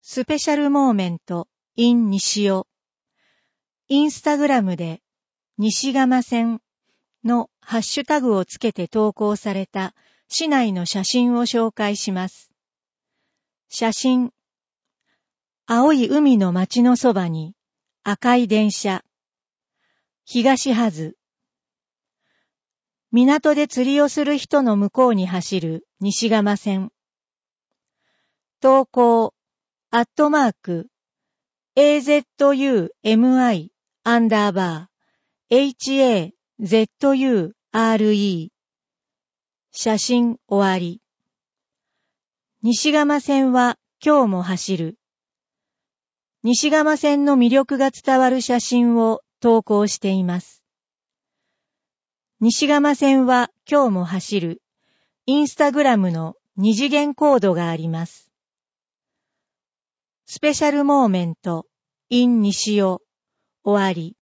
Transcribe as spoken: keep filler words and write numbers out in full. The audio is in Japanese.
スペシャルモーメント in 西尾。インスタグラムで西蒲線のハッシュタグをつけて投稿された市内の写真を紹介します。写真。青い海の街のそばに赤い電車。東はず。港で釣りをする人の向こうに走る西蒲線。投稿。アットマーク、エーゼットユーエムアイ アンダーバー、エイチエーゼットユーアールイー。写真終わり。西蒲線は今日も走る。西蒲線の魅力が伝わる写真を投稿しています。西蒲線は今日も走る。インスタグラムの二次元コードがあります。スペシャルモーメント in 西尾終わり。